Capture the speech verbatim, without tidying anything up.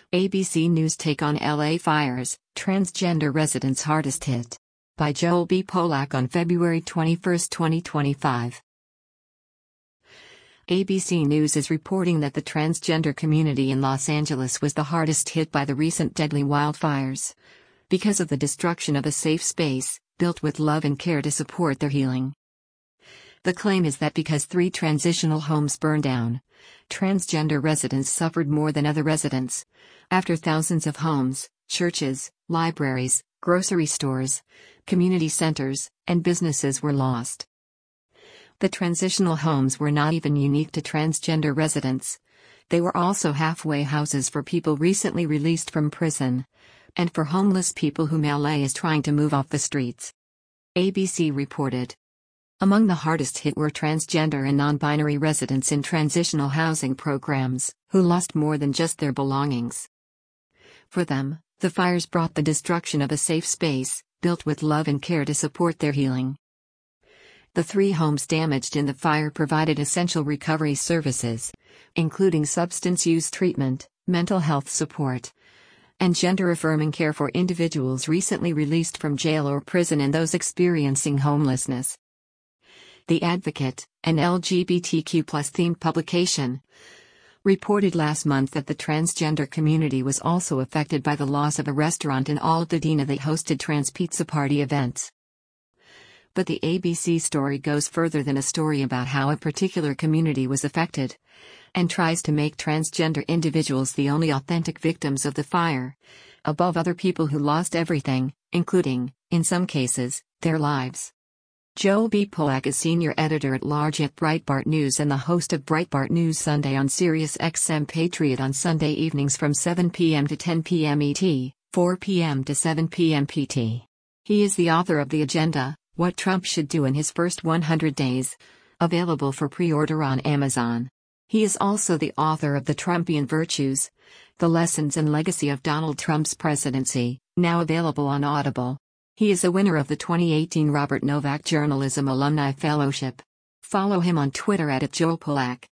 A B C News take on L A fires, transgender residents hardest hit. By Joel B. Polak on February twenty-first, twenty twenty-five. A B C News is reporting that the transgender community in Los Angeles was the hardest hit by the recent deadly wildfires. Because of the destruction of a safe space, built with love and care to support their healing. The claim is that because three transitional homes burned down, transgender residents suffered more than other residents. After thousands of homes, churches, libraries, grocery stores, community centers, and businesses were lost. The transitional homes were not even unique to transgender residents. They were also halfway houses for people recently released from prison, and for homeless people whom L A is trying to move off the streets. A B C reported. Among the hardest hit were transgender and non-binary residents in transitional housing programs, who lost more than just their belongings. For them, the fires brought the destruction of a safe space, built with love and care to support their healing. The three homes damaged in the fire provided essential recovery services, including substance use treatment, mental health support, and gender-affirming care for individuals recently released from jail or prison and those experiencing homelessness. The Advocate, an L G B T Q plus themed publication, reported last month that the transgender community was also affected by the loss of a restaurant in Altadena that hosted trans pizza party events. But the A B C story goes further than a story about how a particular community was affected, and tries to make transgender individuals the only authentic victims of the fire, above other people who lost everything, including, in some cases, their lives. Joel B. Polak is senior editor-at-large at Breitbart News and the host of Breitbart News Sunday on Sirius X M Patriot on Sunday evenings from seven p m to ten p m E T, four p m to seven p m P T. He is the author of The Agenda, What Trump Should Do in His First one hundred days, available for pre-order on Amazon. He is also the author of The Trumpian Virtues, The Lessons and Legacy of Donald Trump's Presidency, now available on Audible. He is a winner of the twenty eighteen Robert Novak Journalism Alumni Fellowship. Follow him on Twitter at Joel Polak.